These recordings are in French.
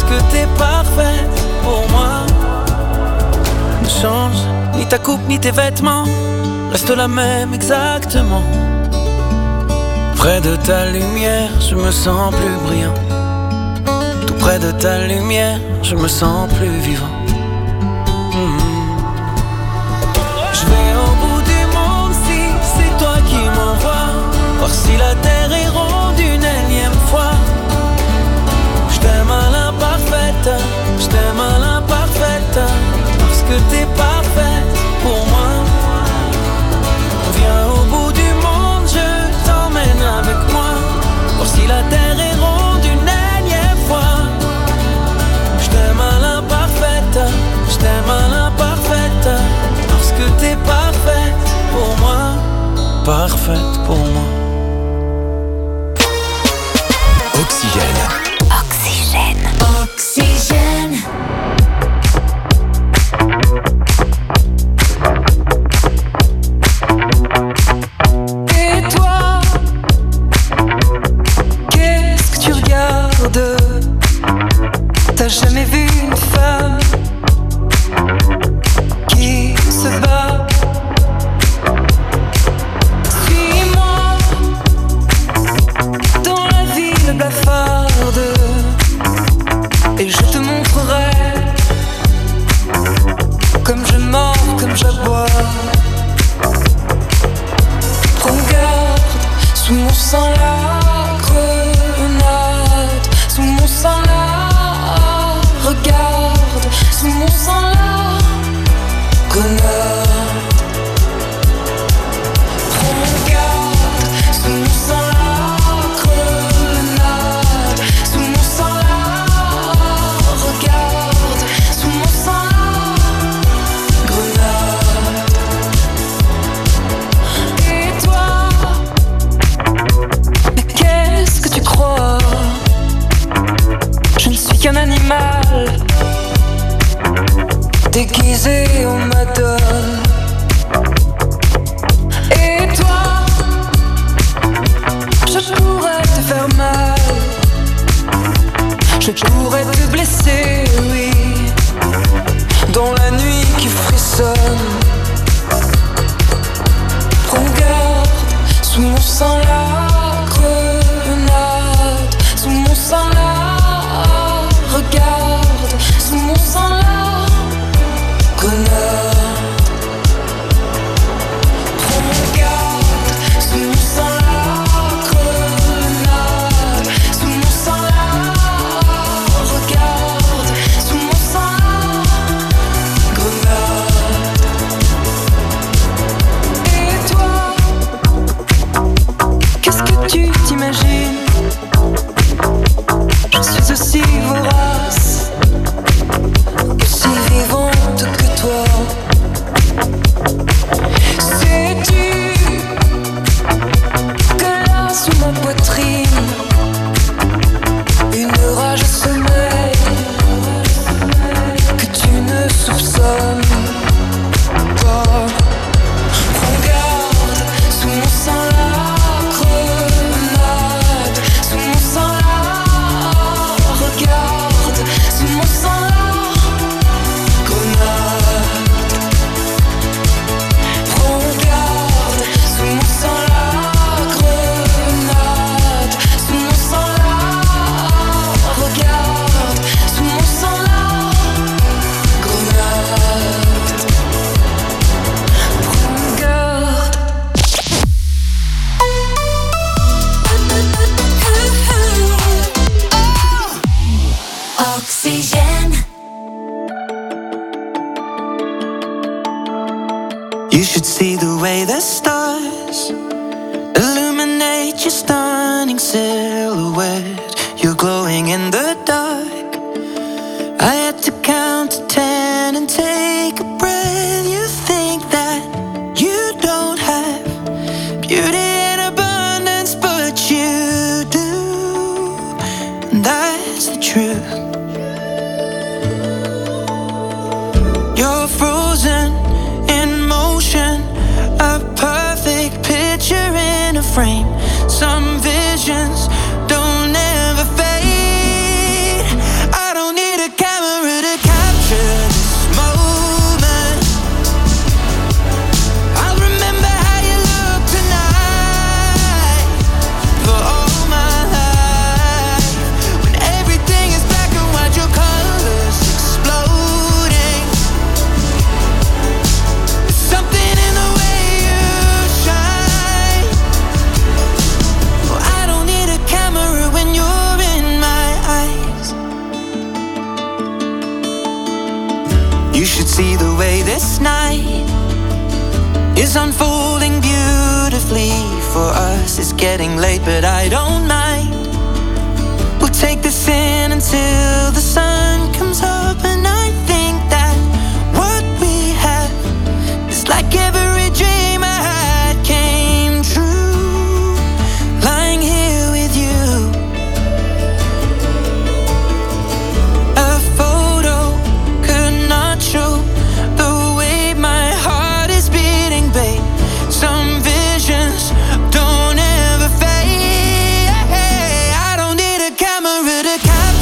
que t'es parfaite pour moi. Ne change ni ta coupe ni tes vêtements, reste la même exactement. Près de ta lumière, je me sens plus brillant. Tout près de ta lumière, je me sens plus vivant. Je vais au bout du monde si c'est toi qui m'envoies, voir si la terre est ronde une énième fois. Je t'aime à l'imparfaite, je t'aime à l'imparfaite, parce que t'es parfaite pour moi. Viens au bout du monde, je t'emmène avec moi, voir si la terre est ronde une énième fois. Je t'aime à l'imparfaite, je t'aime à l'imparfaite, parce que t'es parfaite pour moi, parfaite pour moi. Oxygène. Oxygène. Oxygène. Et toi, qu'est-ce que tu regardes? T'as jamais vu une femme qui se bat? Suis-moi dans la ville blafarde et je te montrerai comme je mords, comme j'aboie. Prends garde, sous mon sang la grenade, sous mon sang la regarde, sous mon sang la grenade. Prends garde, sous mon sang la grenade, sous mon sang la regarde, sous mon sang la grenade. Et toi, mais qu'est-ce que tu crois? Je ne suis qu'un animal déguisé en madone. Et toi, je pourrais te faire mal, je pourrais te blesser, oui, dans la nuit qui frissonne. Prends garde, sous mon sang la grenade, sous mon sang la regarde, sous mon sang la grenade. Prends garde, sous mon sang la grenade, sous mon sang la regarde, sous mon sang la grenade. Et toi, qu'est-ce que tu t'imagines? Je suis aussi vorace, aussi vivante que toi. Sais-tu que là sous ma poitrine, une rage sommeille que tu ne soupçonnes pas. Prends garde, sous mon sang la grenade, sous mon sang la regarde, sous mon sang la grenade. Prends garde, sous mon sang la grenade, sous mon sang la regarde, sous mon sang la grenade. Prends garde. Oxygène. You should see the way the stars illuminate your stunning silhouette. You're glowing in the dark. I had to count to 10 and take a breath. You think that you don't have beauty in abundance, but you do. And that's the truth. You're frozen in motion, a perfect picture in a frame. Some visions don't ever fade. I don't need see the way this night is unfolding beautifully for us. It's getting late, but I don't mind. We'll take this in until the sun comes up, and I think that what we have is like every dream I had came true. Lying here with you, a photo could not show the way my heart is beating, babe. Some visions don't ever fade. I don't need a camera to capture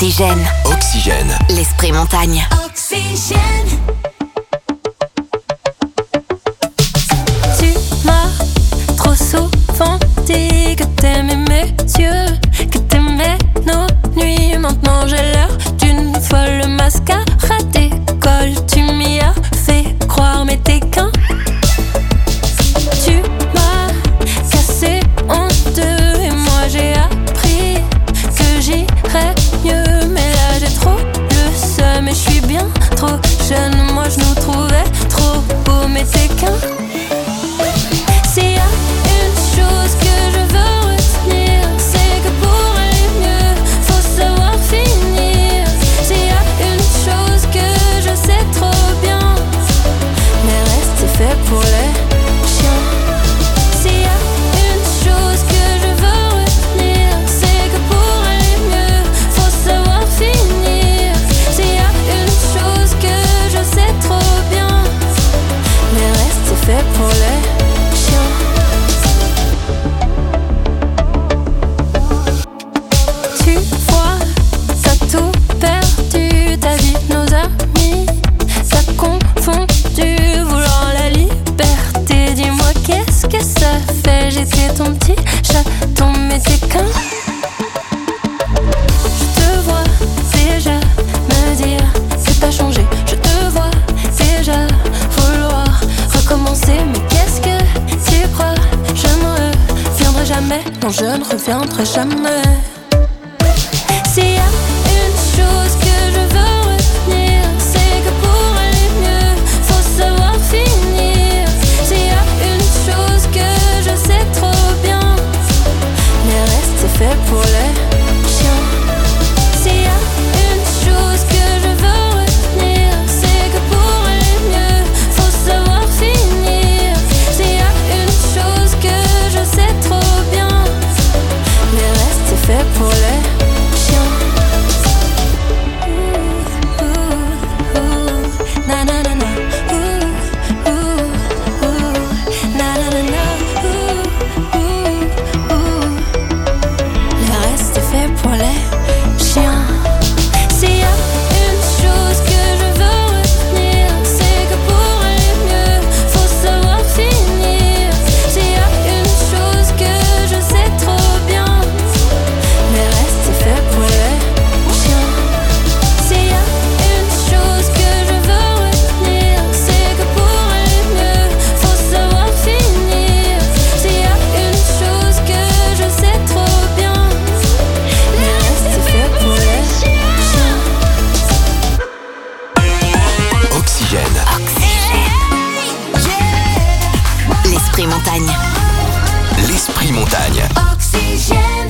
Oxygène. Oxygène. L'esprit montagne. Oxygène. Tu m'as trop souvent dit que t'aimais mes yeux, que t'aimais nos nuits. Maintenant j'ai l'air d'une folle, le mascara décolle. Tu m'y as fait croire, mais t'es qu'un. Tu m'as cassé en deux et moi j'ai appris que j'irais mieux. Mais là j'ai trop le seum et je suis bien trop jeune. Moi je nous trouvais trop beaux, mais t'es qu'un. S'il y a une chose que je veux retenir, c'est que pour aller mieux, faut savoir finir. S'il y a une chose que je sais trop bien, mais reste c'est fait pour les chiens. S'il y a une chose que je veux retenir, c'est que pour aller mieux, faut savoir finir. S'il y a une chose que je sais trop bien, mais reste c'est fait pour les chiens. Tu vois, t'as tout perdu, ta vie, nos amis. T'as confondu, vouloir la liberté. Dis-moi qu'est-ce que ça fait, j'étais ton petit chaton, mais t'es qu'un. Je te vois déjà me dire que t'as changé. Je te vois déjà vouloir recommencer. Mais qu'est-ce que tu crois, je ne reviendrai jamais. Non, je ne reviendrai jamais. S'il y a une chose que je veux retenir, c'est que pour aller mieux, faut savoir finir. S'il y a une chose que je sais trop bien, mais reste c'est fait pour les chiens. S'il y a une chose que je veux retenir, c'est que pour aller mieux, faut savoir finir. S'il y a une chose que je sais trop bien, mais reste c'est fait pour les chiens. Na na na na. Na na na na. Le reste c'est fait pour les chiens. S'il y a une chose que je veux retenir, c'est que pour aller mieux, faut savoir finir. S'il y a une chose que je sais trop bien, le reste c'est fait pour les chiens. S'il y a une chose que je veux retenir, c'est que pour aller mieux, faut savoir finir. S'il y a une chose que je sais trop bien, le reste c'est fait pour les chiens. Oxygène. L'esprit montagne. L'esprit montagne. Oxygène.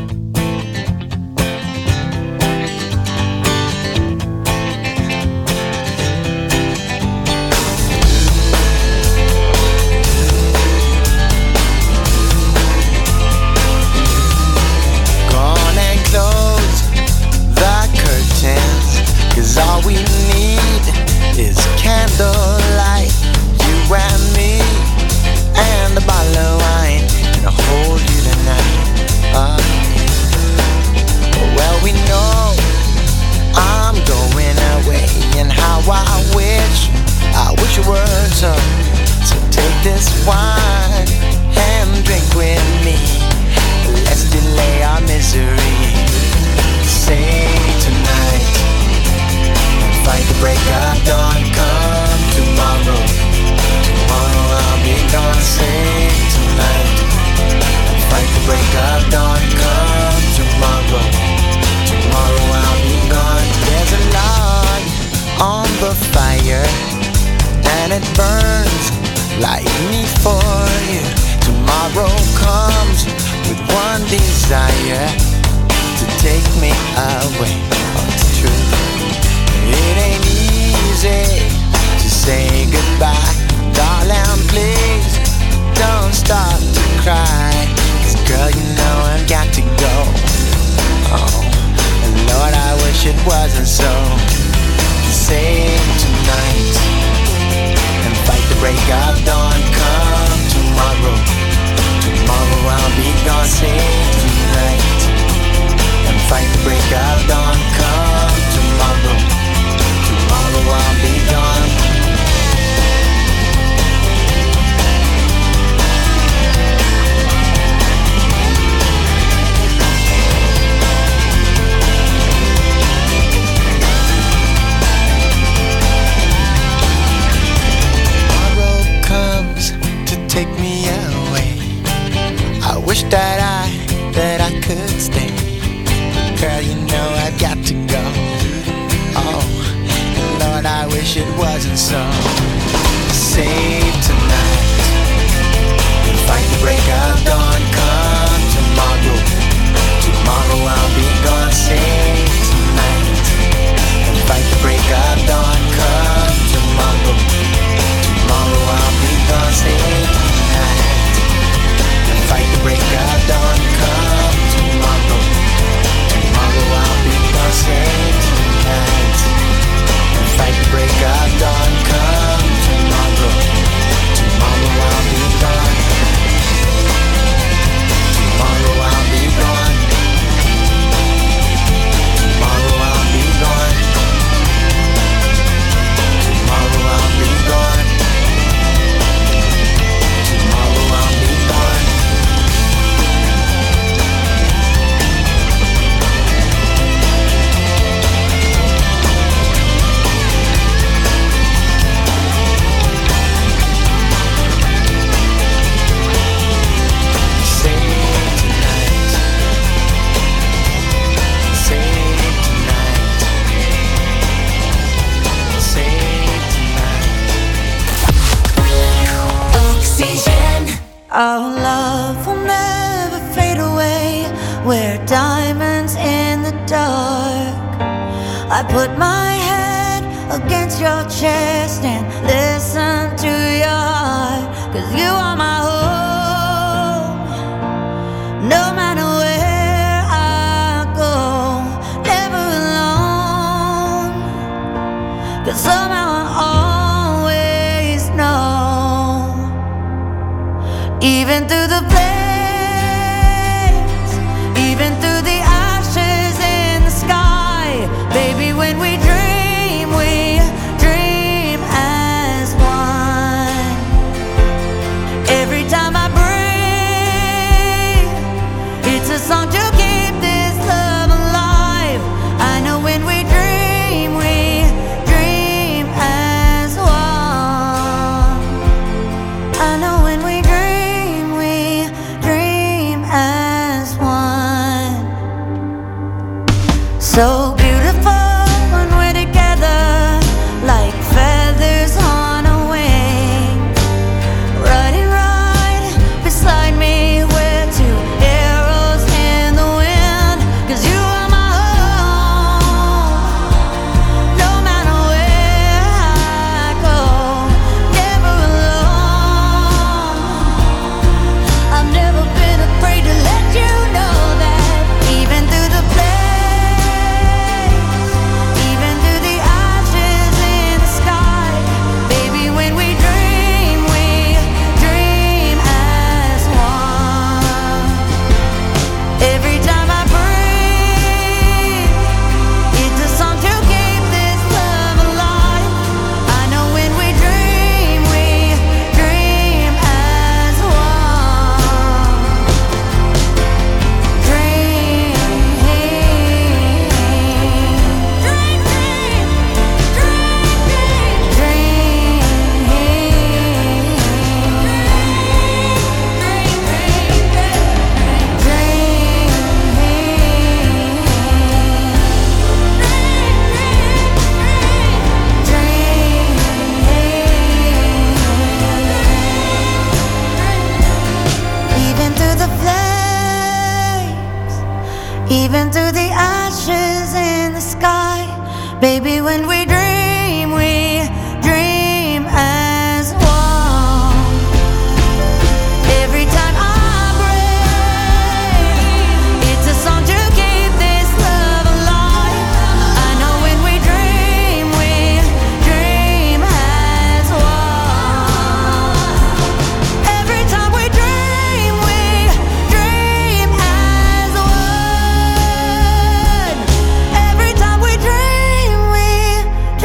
Go on and close the curtains, 'cause all we need is candlelight. You and me and a bottle of wine, and I'll hold you tonight. Well, we know I'm going away, and how I wish you were so. So take this wine and drink with me. Let's delay our misery. Say tonight and fight the break of dawn. Come tomorrow, tomorrow I'll be gone. Say tonight and fight the break of dawn. Come tomorrow, tomorrow I'll be gone. There's a log on the fire, and it burns like me for you. Tomorrow comes with one desire, to take me away. Oh, it's true. It ain't easy to say goodbye. Darling, please don't start to cry, 'cause girl, you know I've got to go. Oh, and Lord, I wish it wasn't so. Say tonight and fight the break of dawn. Come tomorrow, tomorrow I'll be gone. Say tonight and fight the break of dawn. Come wish that I could stay. Girl, you know I've got to go. Oh, and Lord, I wish it wasn't so. Save tonight, fight the break of dawn. Come tomorrow, tomorrow I'll be gone. Save tonight, and fight the break of dawn. Come tomorrow, tomorrow I'll be gone. Save tonight, and fight the break of dawn. Come tomorrow, tomorrow I'll be gone. Save tonight, and fight the break of dawn. Come tomorrow, tomorrow I'll be gone. Tomorrow I'll be gone. Tomorrow I'll be gone. Tomorrow I'll be gone. Tomorrow I'll be gone. Our love will never fade away. We're diamonds in the dark. I put my head against your chest and listen to your heart. 'Cause you are my home. No matter where I go, never alone. 'Cause somehow I always know. Even through the flames, even through the ashes in the sky, baby, when we dream as one. Every time I breathe, it's a song to keep this love alive. I know when we dream as one. I know when we dream as one. So beautiful when we're together, like feathers on a wing. Riding right beside me, we're two arrows in the wind. 'Cause you are my home. No matter where I go, never alone. I've never been afraid to let you know that. Even through the flames, even through the ashes in the sky, baby, when we dream as one. Every time I breathe, it's a song to keep this love alive. I know when we dream as one. Even through the flames, even through the ashes in the sky, baby, when we dream as one. Every time I breathe, it's a song to keep this love alive. I know when we dream as one. Every time we dream as one. Every time we dream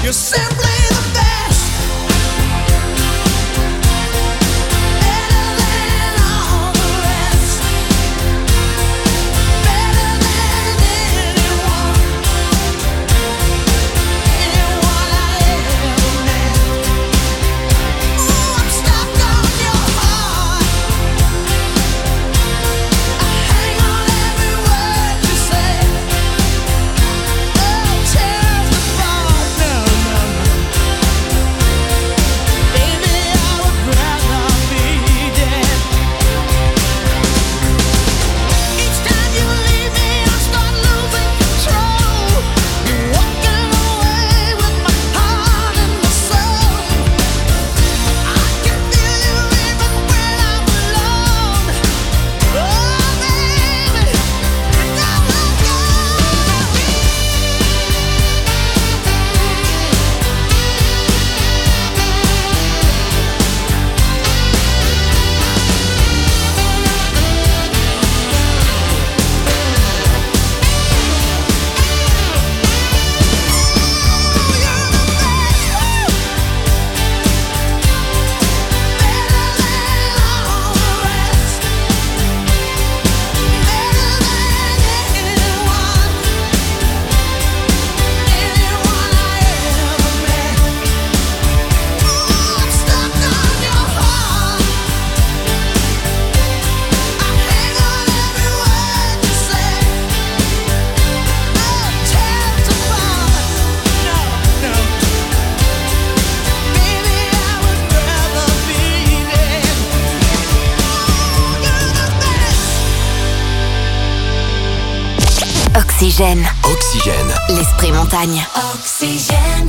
Oxygène. Oxygène. L'esprit montagne. Oxygène.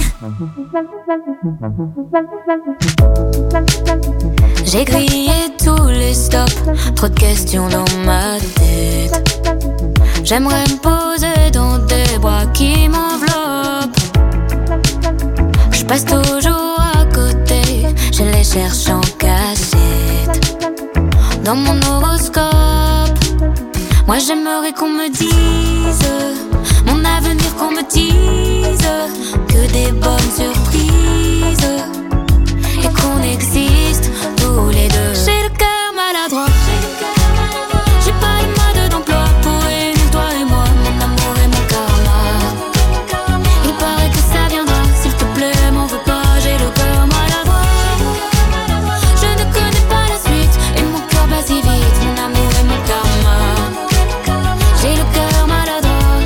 J'ai grillé tous les stops, trop de questions dans ma tête. J'aimerais me poser dans des bras qui m'enveloppent. Je passe toujours à côté, je les cherche en cachette. Dans mon horoscope, moi j'aimerais qu'on me dise mon avenir, qu'on me dise que des bonnes surprises et qu'on existe tous les deux. J'ai le cœur maladroit, j'ai pas de mode d'emploi pour réunir toi et moi, mon amour et mon karma. Il paraît que ça viendra, s'il te plaît, m'en veux pas, j'ai le cœur maladroit. Je ne connais pas la suite et mon cœur bat si vite, mon amour et mon karma. J'ai le cœur maladroit.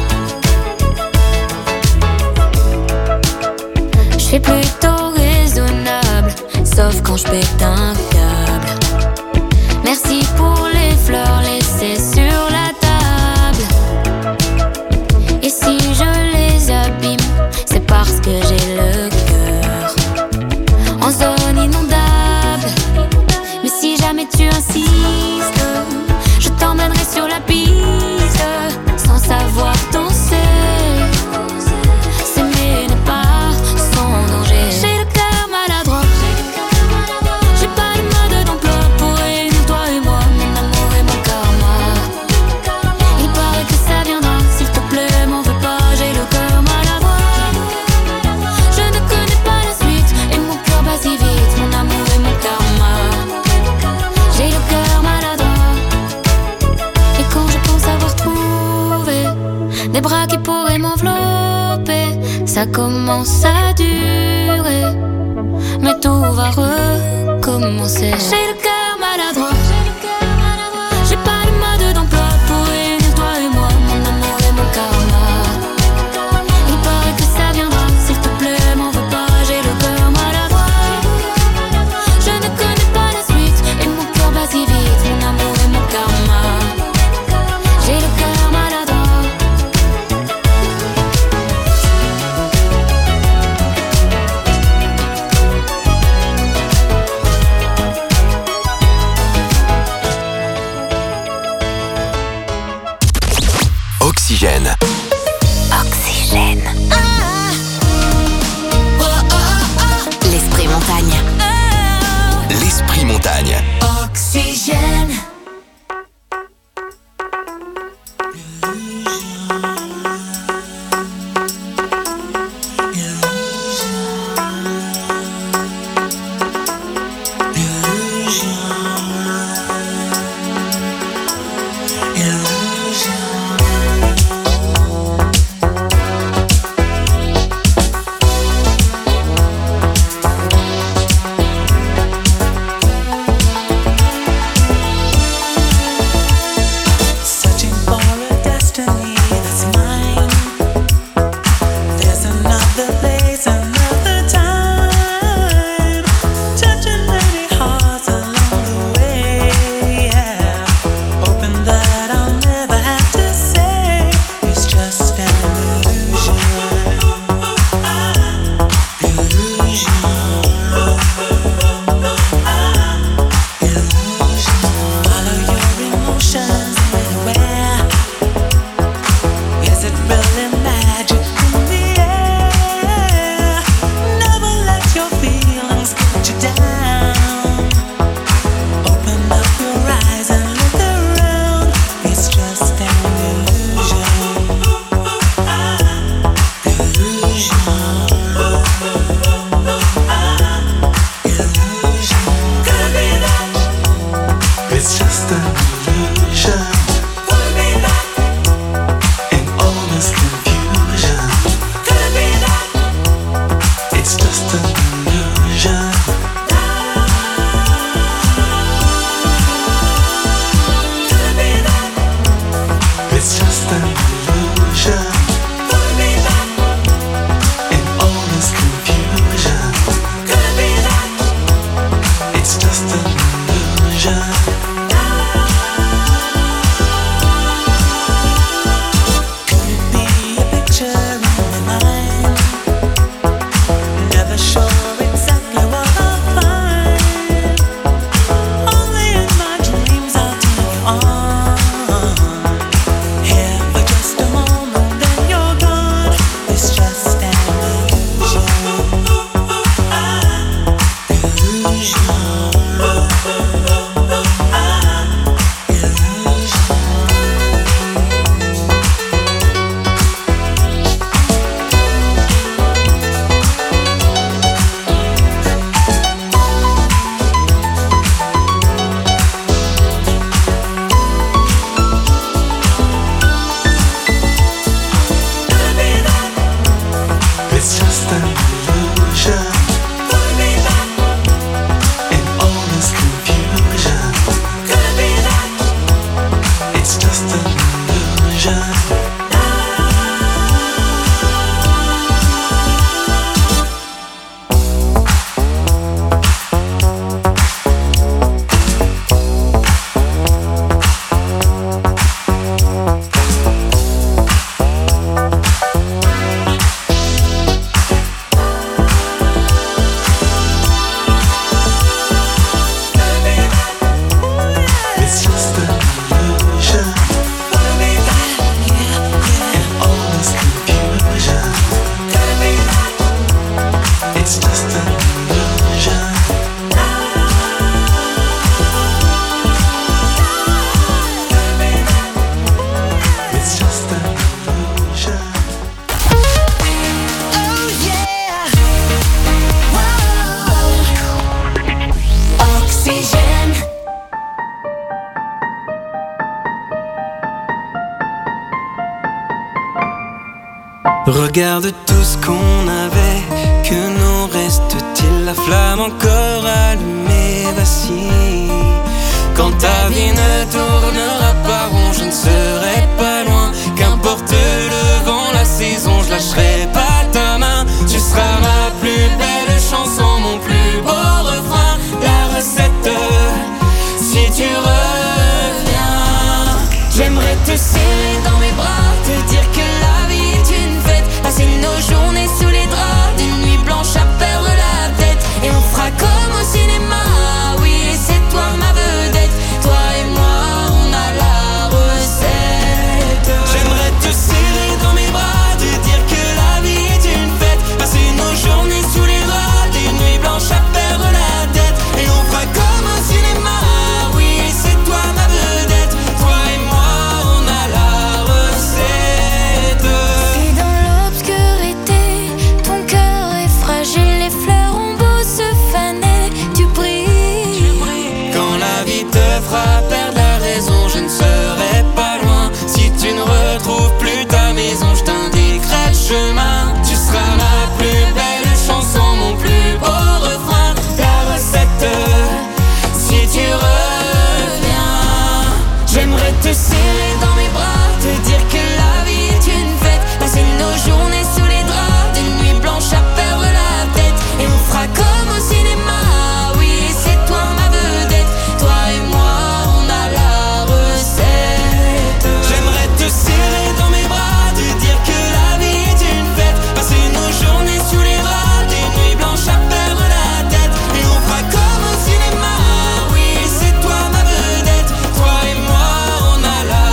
Je suis plutôt raisonnable, sauf quand je pète un câble. Merci pour les fleurs laissées sur la table. Et si je les abîme, c'est parce que j'ai le cœur en zone inondable. Mais si jamais tu insistes, je t'emmènerai sur la piste sans savoir danser. S'aimer n'est pas sans danger. J'ai le cœur maladroit, j'ai pas de mode d'emploi pour réunir toi et moi, mon amour et mon karma. Il paraît que ça viendra, s'il te plaît, m'en veux pas, j'ai le cœur maladroit. Je ne connais pas la suite et mon cœur bat si vite, mon amour et mon karma. J'ai le cœur maladroit. Et quand je pense avoir trouvé des bras qui pourraient m'envelopper, ça commence à durer, mais tout va recommencer. J'ai le cœur maladroit, j'ai pas de mode d'emploi pour réunir toi et moi, mon amour et mon karma. Il paraît que ça viendra, s'il te plaît, m'en veux pas, j'ai le cœur maladroit. Je ne connais pas la suite et mon cœur bat si vite, mon amour et mon karma. J'ai le cœur maladroit. Regarde tout ce qu'on avait, que nous reste-t-il? La flamme encore allumée vacille. Quand ta vie ne tournera pas rond, je ne serai pas loin. Qu'importe le vent, la saison, je lâcherai pas ta main. Tu seras ma plus belle chanson, mon plus beau refrain. La recette, si tu reviens, j'aimerais te serrer dans mes bras, te dire que la vie est une fête. Passer nos journées sous les draps, des nuits blanches à perdre la tête. Et on fera comme au cinéma, oui, c'est toi ma vedette. Toi et moi, on a la recette. J'aimerais te serrer dans mes bras, te dire que la vie est une fête. Passer nos journées sous les draps, des nuits blanches à perdre la tête. Et on fera comme au cinéma, oui, c'est toi ma vedette. Toi et moi, on a la recette. Et dans l'obscurité, ton cœur est fragile, les fleurs ont beau se faner, tu brilles. Quand la vie te fera perdre la raison, je ne serai pas loin. Si tu ne retrouves plus ta maison, je t'indiquerai le chemin. Tu seras ma plus belle chanson, mon plus beau refrain. La recette, si tu reviens, j'aimerais te serrer dans mes bras, te dire que la vie est une fête. Passer nos journées sous les draps, des nuits blanches à perdre la tête. Et on fera comme au cinéma, oui, c'est toi ma vedette. Toi et moi, on a la recette. J'aimerais te serrer dans mes bras, te dire que la vie est une fête. Passer nos journées sous les draps, des nuits blanches à perdre la tête. Et on fera comme au cinéma, oui, c'est toi ma vedette. Toi et moi, on a la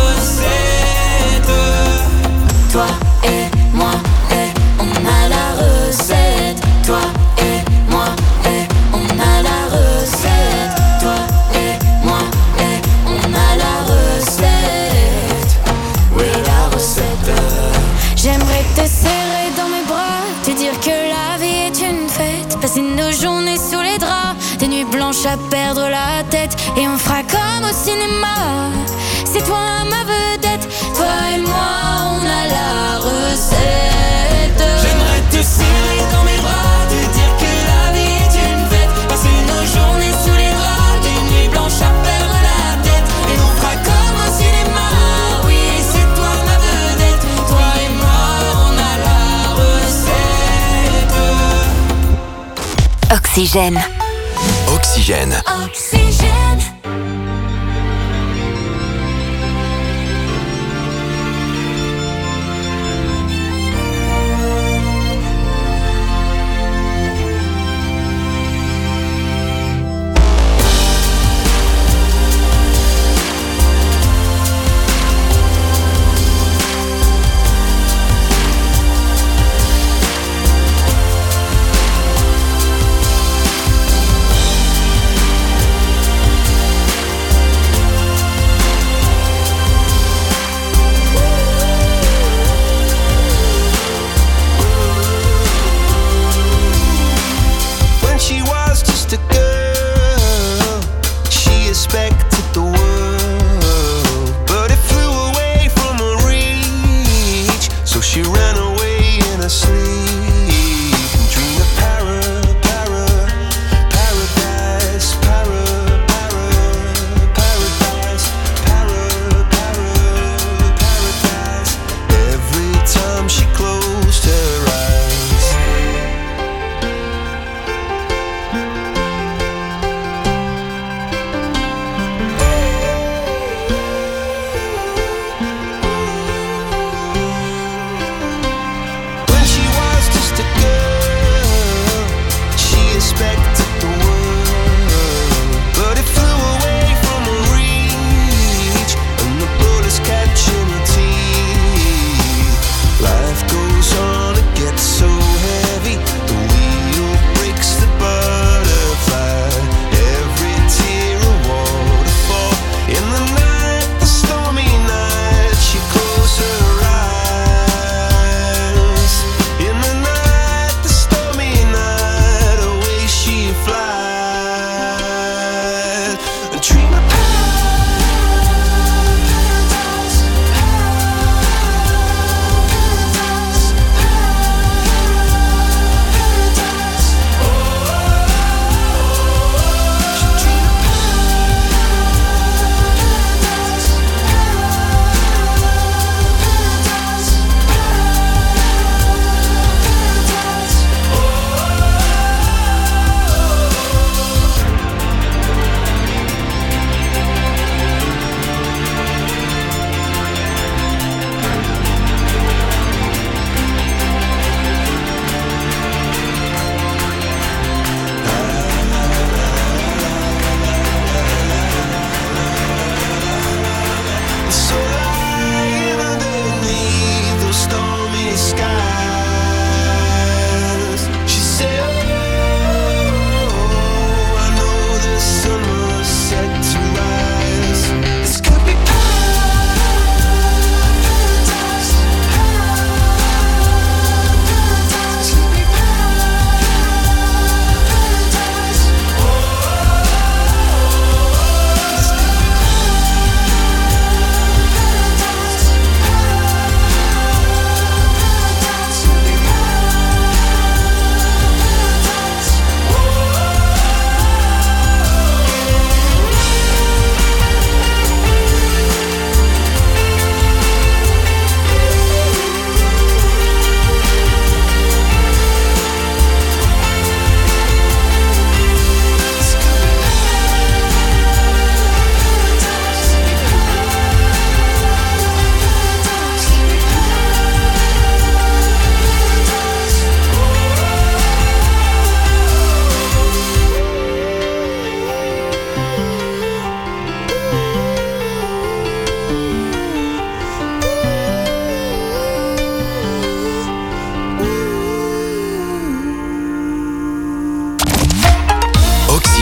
recette. Toi et moi, et on a la recette. Toi et moi, et on a la recette. Toi et moi, et on a la recette. Oui, la recette. J'aimerais te serrer dans mes bras, te dire que la vie est une fête. Passer nos journées sous les draps, des nuits blanches à perdre la tête. Et on fera comme au cinéma, c'est toi ma vedette. Toi et moi, on a la recette. J'aimerais te serrer dans mes bras, te dire que la vie est une fête. Passer nos journées sous les draps, des nuits blanches à perdre la tête. Et on fera comme au cinéma, oui, c'est toi ma vedette. Toi et moi, on a la recette. Oxygène. Oxygène. Oxygène.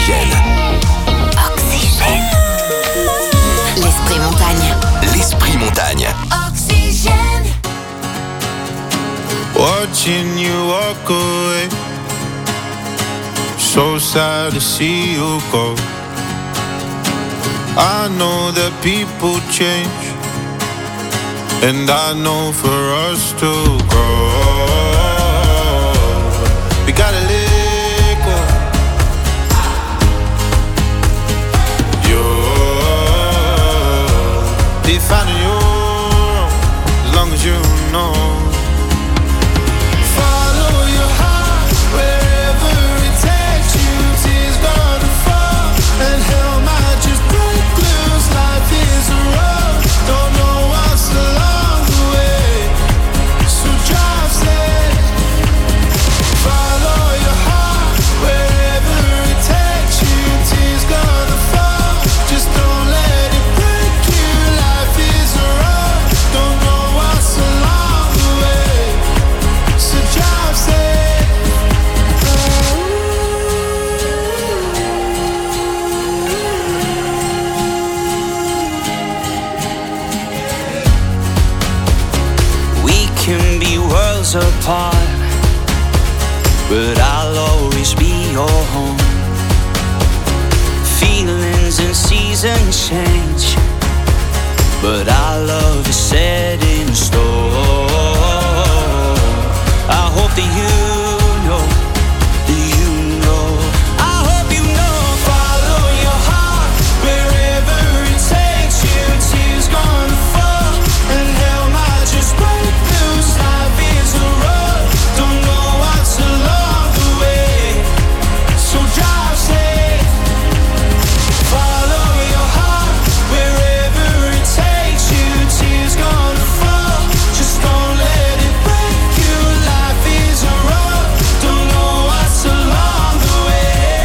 Oxygène. Oxygène. L'esprit montagne. L'esprit montagne. Oxygène. Watching you walk away, so sad to see you go. I know that people change, and I know for us to grow, we gotta let go. You're defining your own, as long as you know. Apart, but I'll always be your home. Feelings and seasons change, but our love is set in stone. I hope that you know, I hope you know. Follow your heart wherever it takes you. Tears gonna fall and hell might just break loose. Life is a road, don't know what's along the way, so drive safe. Follow your heart wherever it takes you. Tears gonna fall, just don't let it break you. Life is a road, don't know what's along the way.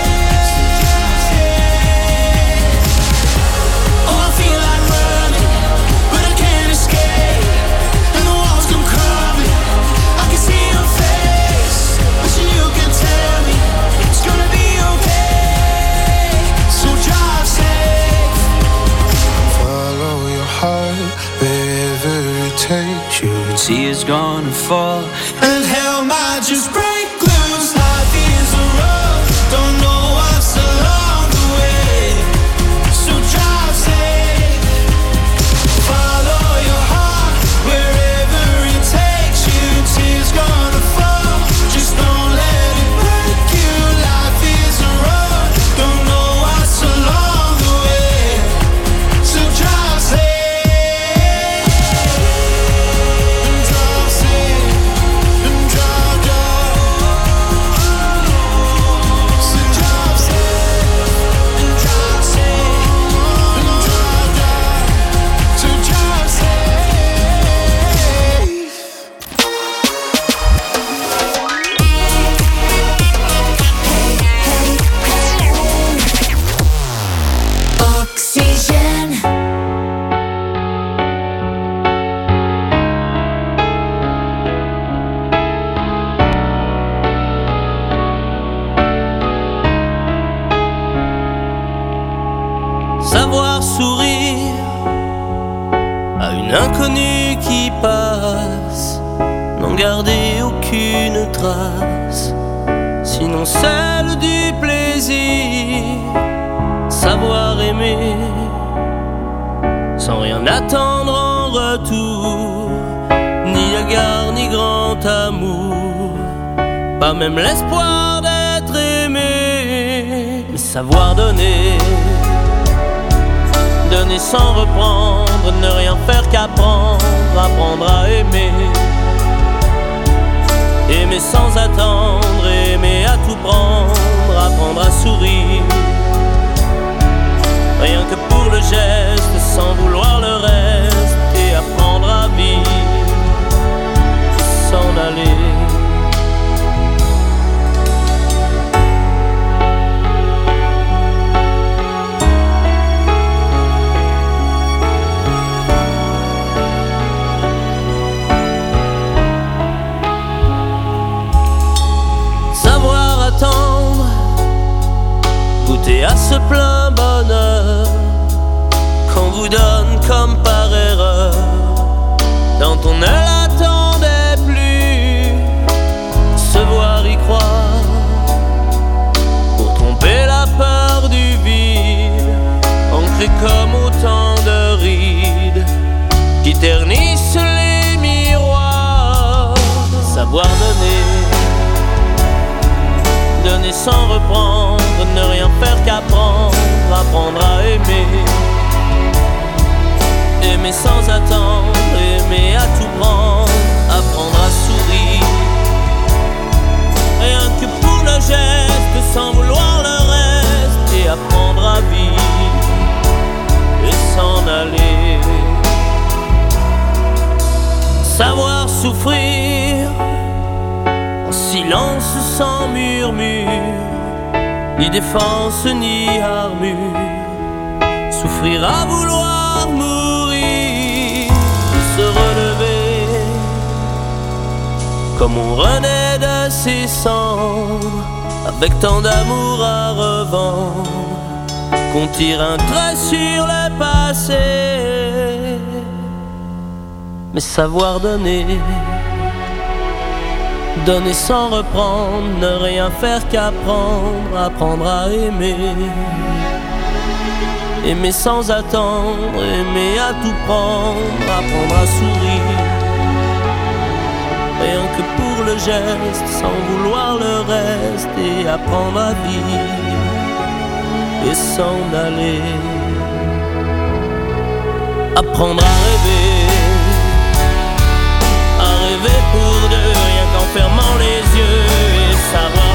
Oh, I feel like running, but I can't escape, and the walls come crumbling. I can see your face, wishing you could tell me it's gonna be okay, so drive safe. Follow your heart wherever it takes you. Tears gonna fall And hell might just break loose. Life is a road, don't know what's along the way, so drive safe. Follow your heart wherever it takes you. Tears gonna fall, just don't let it break you. Life is a road, don't know what's along the way, so drive safe. And drive safe, and drive, so drive safe, and drive safe, and drive, so drive safe. Oxygène. savoir sourire à une inconnue qui passe, n'en garder aucune trace, sinon celle du plaisir. Savoir aimer sans rien attendre en retour, ni égard ni grand amour, pas même l'espoir d'être aimé. Mais savoir donner, donner sans reprendre, ne rien faire qu'apprendre, apprendre à aimer. Aimer sans attendre, aimer à tout prendre, apprendre à sourire. Rien que pour le geste, sans vouloir le reste, et apprendre à vivre, s'en aller. et à ce plein bonheur qu'on vous donne comme par erreur quand on ne l'attendait plus. Se voir y croire pour tromper la peur du vide, ancré comme autant de rides qui ternissent les miroirs. Savoir donner sans reprendre, ne rien faire qu'apprendre, apprendre à aimer. Aimer sans attendre, aimer à tout prendre, apprendre à sourire. Rien que pour le geste, sans vouloir le reste, et apprendre à vivre et s'en aller. Savoir souffrir en silence sans murmure, ni défense ni armure. Souffrir à vouloir mourir, se relever comme on renaît de ses cendres, avec tant d'amour à revendre qu'on tire un trait sur le passé. Mais savoir donner sans reprendre, ne rien faire qu'apprendre, apprendre à aimer. Aimer sans attendre, aimer à tout prendre, apprendre à sourire. Rien que pour le geste, sans vouloir le reste, et apprendre à vivre et s'en aller. Apprendre à rêver pour deux, rien qu'en fermant les yeux, et savoir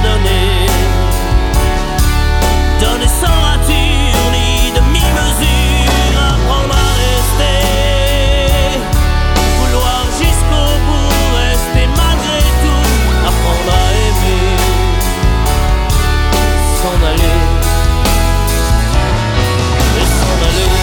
donner sans rature ni demi-mesure, apprendre à rester, vouloir jusqu'au bout, rester malgré tout, apprendre à aimer, s'en aller, et s'en aller.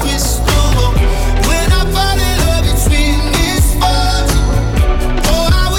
Oh,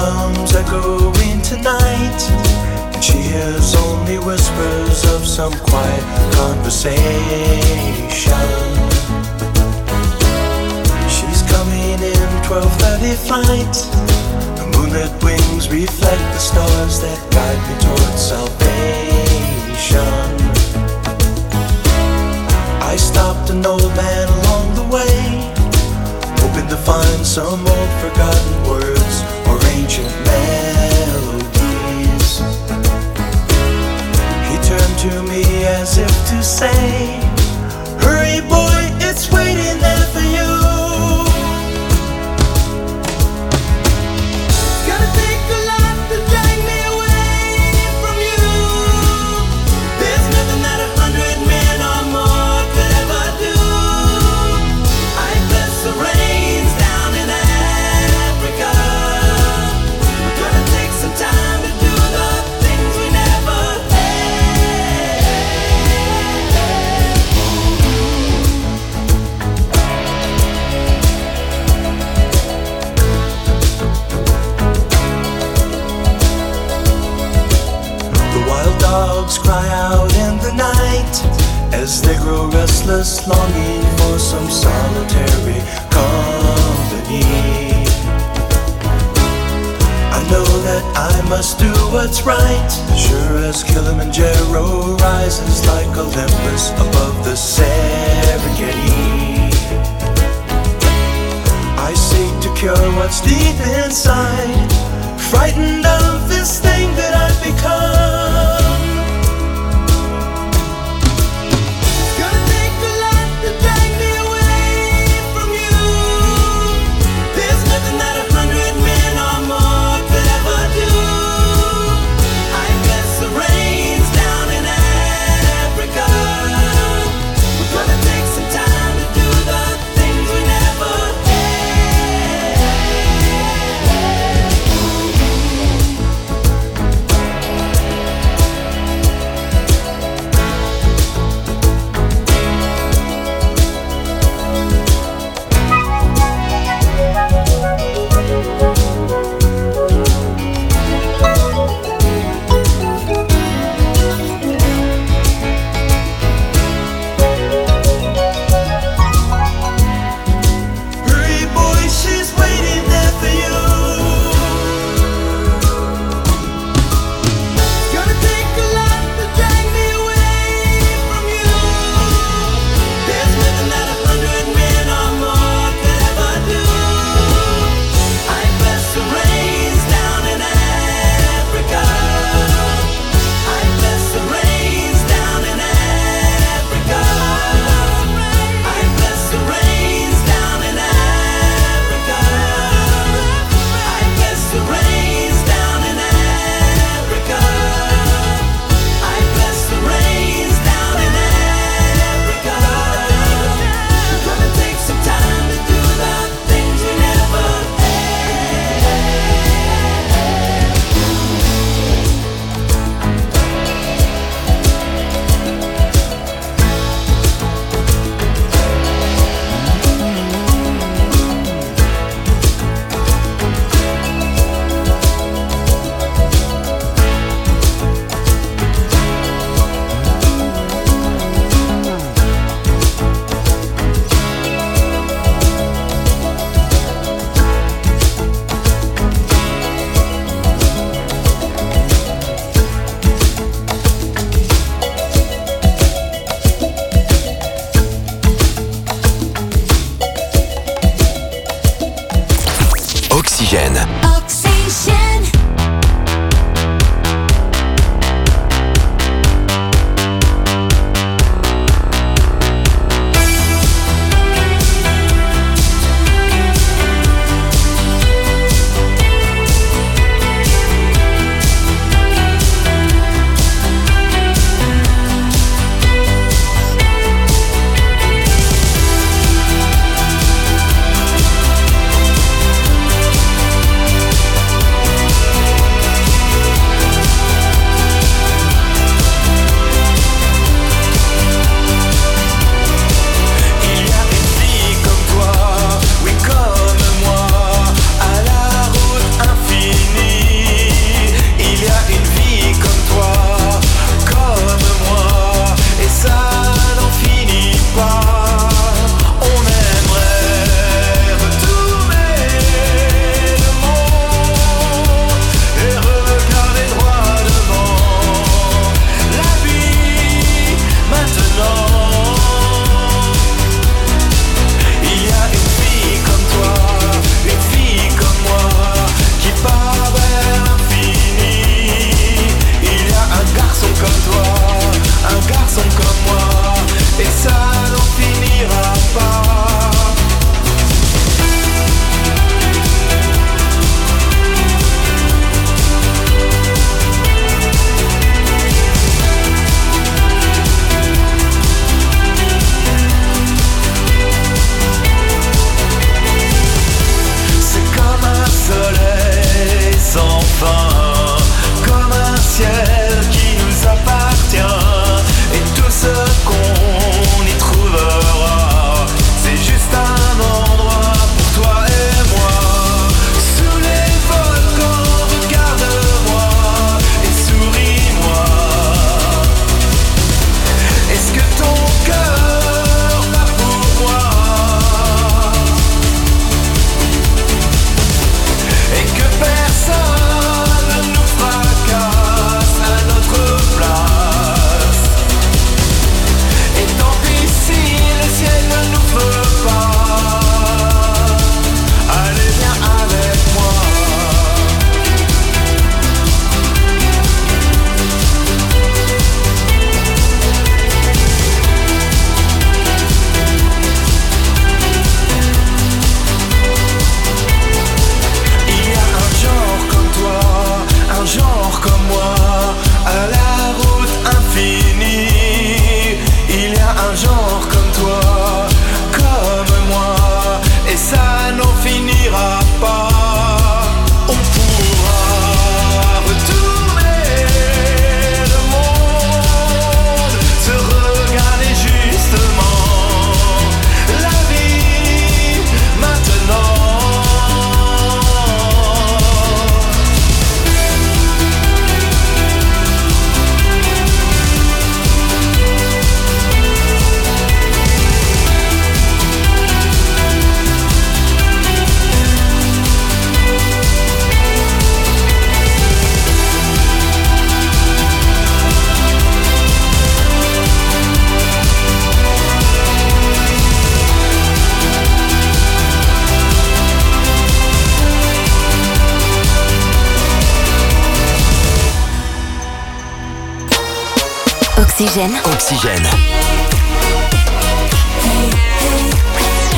comes echoing tonight, and she hears only whispers of some quiet conversation. She's coming in 12:30 flight. Her moonlit wings reflect the stars that guide me towards salvation. I stopped an old man along the way, hoping to find some old forgotten words or ancient melodies. He turned to me as if to say, "Hurry boy, it's waiting there for you." It's gonna take a lot to drag me away from you. There's nothing that 100 men or more could ever do. I bless the rains down in Africa. We're gonna take some time to do the things we never had. The wild dogs cry out in the night as they grow restless, longing for some solitary company. I know that I must do what's right, sure as Kilimanjaro rises like Olympus above the Serengeti. I seek to cure what's deep inside, frightened of this thing that I've become. It's gonna take a lot to drag me away from you. There's nothing that 100 men or more could ever do. I bless the rains down in Africa. We're gonna take some time to do the things we never had. Hurry boy, she's waiting there for you. It's gonna take a lot to drag me away from you. There's nothing that 100 men or more could ever do. I bless the rains down in Africa. I bless the rains down in Africa. I bless the rains down in Africa. I bless the rains down in Africa. I bless the rains down in Africa. We're gonna take some time to do the things we never Oxygène. Oxygène. Oxygène. Oxygène.